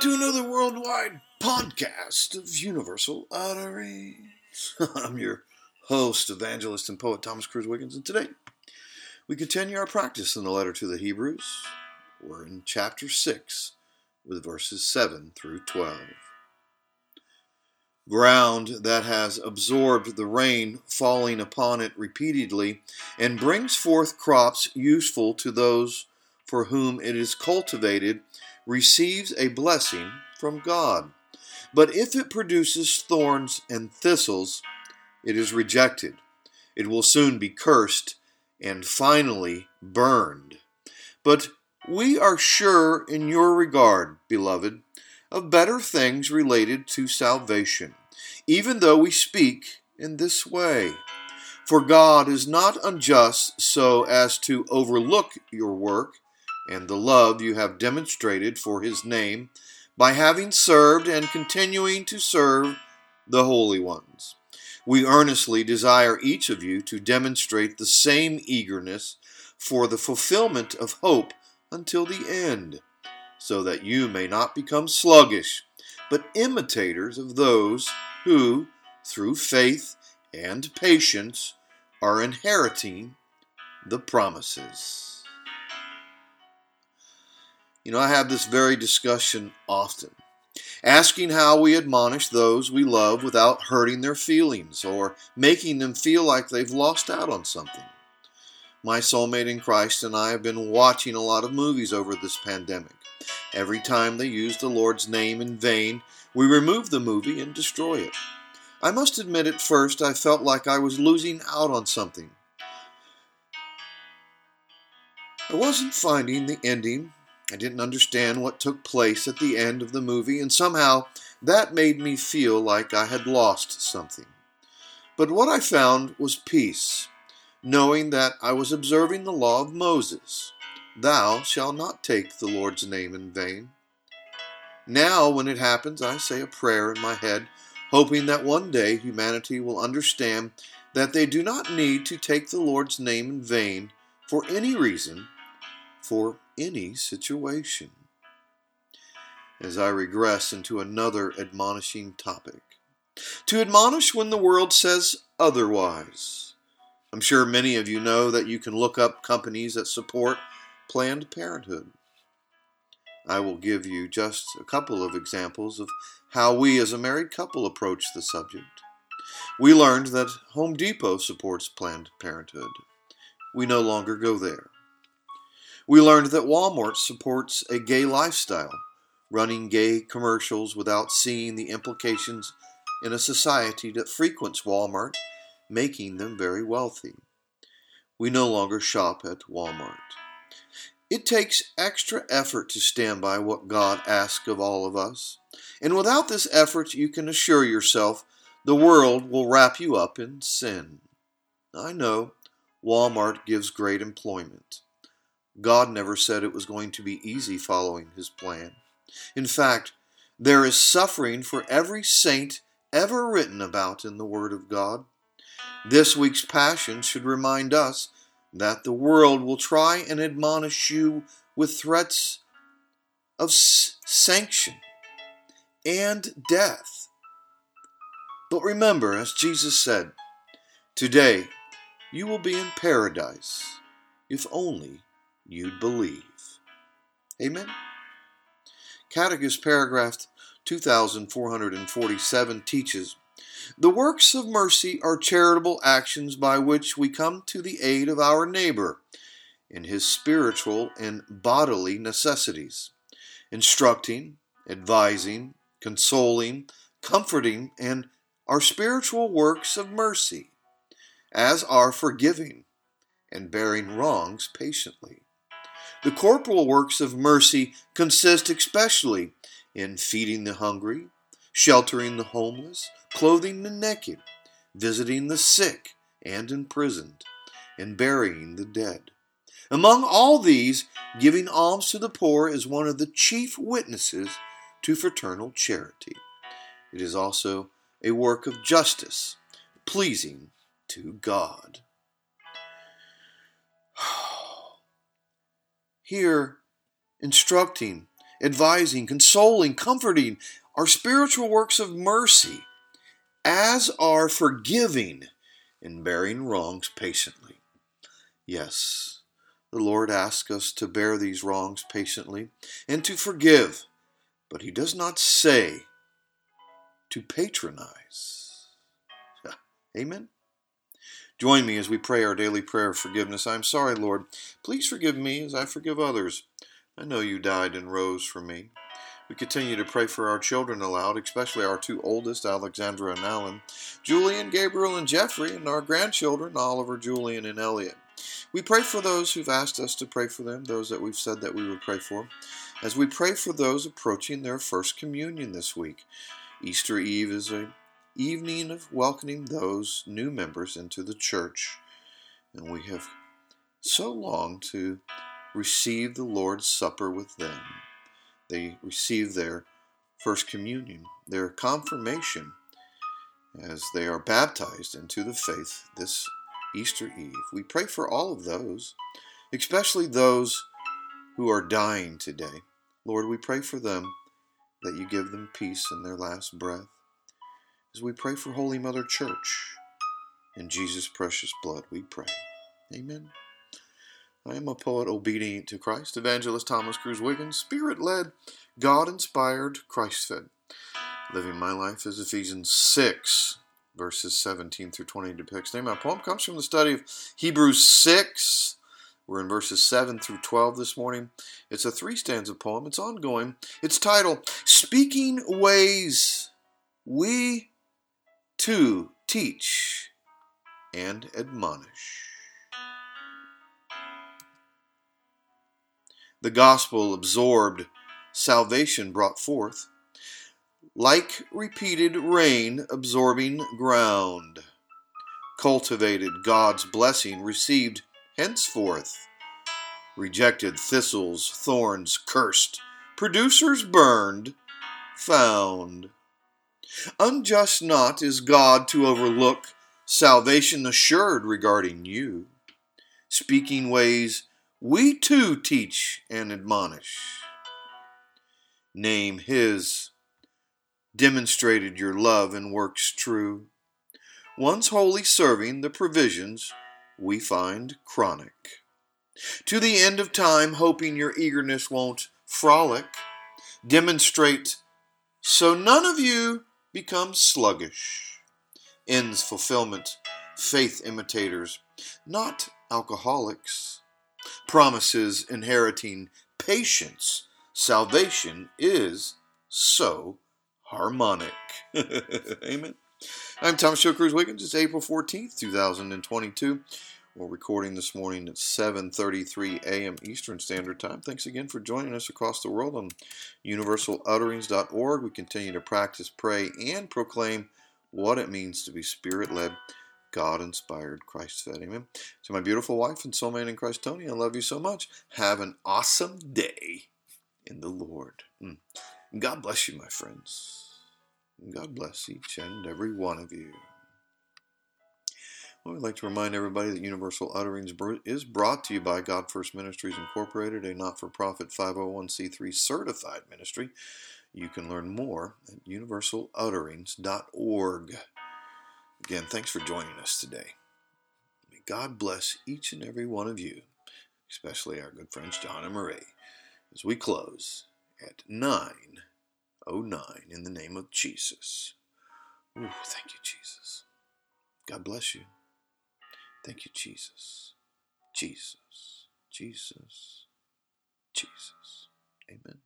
to another worldwide podcast of Universal Utterance. I'm your host, evangelist, and poet Thomas Cruz Wiggins, and today we continue our practice in the letter to the Hebrews. We're in chapter 6 with verses 7 through 12. Ground that has absorbed the rain falling upon it repeatedly and brings forth crops useful to those for whom it is cultivated receives a blessing from God. But if it produces thorns and thistles, it is rejected. It will soon be cursed and finally burned. But we are sure in your regard, beloved, of better things related to salvation, even though we speak in this way. For God is not unjust so as to overlook your work and the love you have demonstrated for his name by having served and continuing to serve the holy ones. We earnestly desire each of you to demonstrate the same eagerness for the fulfillment of hope until the end, so that you may not become sluggish, but imitators of those who, through faith and patience, are inheriting the promises. I have this very discussion often, asking how we admonish those we love without hurting their feelings or making them feel like they've lost out on something. My soulmate in Christ and I have been watching a lot of movies over this pandemic. Every time they use the Lord's name in vain, we remove the movie and destroy it. I must admit at first I felt like I was losing out on something. I wasn't finding the ending. I didn't understand what took place at the end of the movie, and somehow that made me feel like I had lost something. But what I found was peace, knowing that I was observing the law of Moses. Thou shalt not take the Lord's name in vain. Now, when it happens, I say a prayer in my head, hoping that one day humanity will understand that they do not need to take the Lord's name in vain for any reason, for any situation. As I regress into another admonishing topic. To admonish when the world says otherwise. I'm sure many of you know that you can look up companies that support Planned Parenthood. I will give you just a couple of examples of how we as a married couple approach the subject. We learned that Home Depot supports Planned Parenthood. We no longer go there. We learned that Walmart supports a gay lifestyle, running gay commercials without seeing the implications in a society that frequents Walmart, making them very wealthy. We no longer shop at Walmart. It takes extra effort to stand by what God asks of all of us, and without this effort you can assure yourself the world will wrap you up in sin. I know Walmart gives great employment. God never said it was going to be easy following his plan. In fact, there is suffering for every saint ever written about in the Word of God. This week's Passion should remind us that the world will try and admonish you with threats of sanction and death. But remember, as Jesus said, today you will be in paradise if only you'd believe. Amen? Catechism paragraph 2447 teaches, the works of mercy are charitable actions by which we come to the aid of our neighbor in his spiritual and bodily necessities, instructing, advising, consoling, comforting, and are spiritual works of mercy, as are forgiving and bearing wrongs patiently. The corporal works of mercy consist especially in feeding the hungry, sheltering the homeless, clothing the naked, visiting the sick and imprisoned, and burying the dead. Among all these, giving alms to the poor is one of the chief witnesses to fraternal charity. It is also a work of justice, pleasing to God. Here, instructing advising, consoling, comforting are spiritual works of mercy, as are forgiving and bearing wrongs patiently. Yes, the Lord asks us to bear these wrongs patiently and to forgive, but He does not say to patronize. Amen? Join me as we pray our daily prayer of forgiveness. I'm sorry, Lord. Please forgive me as I forgive others. I know you died and rose for me. We continue to pray for our children aloud, especially our two oldest, Alexandra and Alan, Julian, Gabriel, and Jeffrey, and our grandchildren, Oliver, Julian, and Elliot. We pray for those who've asked us to pray for them, those that we've said that we would pray for, as we pray for those approaching their first communion this week. Easter Eve is an evening of welcoming those new members into the church, and we have so longed to receive the Lord's Supper with them. They receive their first communion, their confirmation, as they are baptized into the faith this Easter Eve. We pray for all of those, especially those who are dying today. Lord, we pray for them, that you give them peace in their last breath. As we pray for Holy Mother Church, in Jesus' precious blood we pray. Amen. I am a poet obedient to Christ, Evangelist Thomas Cruz Wiggins, Spirit-led, God-inspired, Christ-fed. Living my life as Ephesians 6, verses 17 through 20 depicts. Today, my poem comes from the study of Hebrews 6. We're in verses 7 through 12 this morning. It's a 3-stanza poem. It's ongoing. It's titled, Speaking Ways We Too Teach and Admonish. The gospel absorbed, salvation brought forth, like repeated rain absorbing ground. Cultivated God's blessing received henceforth. Rejected thistles, thorns cursed, producers burned, found. Unjust not is God to overlook salvation assured regarding you. Speaking ways we too teach and admonish. Name His, demonstrated your love and works true. Once wholly serving the provisions we find chronic. To the end of time, hoping your eagerness won't frolic. Demonstrate so none of you become sluggish. Ends fulfillment, faith imitators, not alcoholics. Promises inheriting patience. Salvation is so harmonic. Amen. I'm Thomas Cruz Wiggins. It's April 14th, 2022. We're recording this morning at 7:33 a.m. Eastern Standard Time. Thanks again for joining us across the world on universalutterings.org. We continue to practice, pray, and proclaim what it means to be Spirit-led, God-inspired, Christ-fed. Amen. To my beautiful wife and soulmate in Christ, Tony, I love you so much. Have an awesome day in the Lord. God bless you, my friends. God bless each and every one of you. Well, we'd like to remind everybody that Universal Utterings is brought to you by God First Ministries Incorporated, a not-for-profit 501c3 certified ministry. You can learn more at universalutterings.org. Again, thanks for joining us today. May God bless each and every one of you, especially our good friends John and Marie, as we close at 9:09 in the name of Jesus. Ooh, thank you, Jesus. God bless you. Thank you, Jesus. Jesus. Jesus. Jesus. Amen.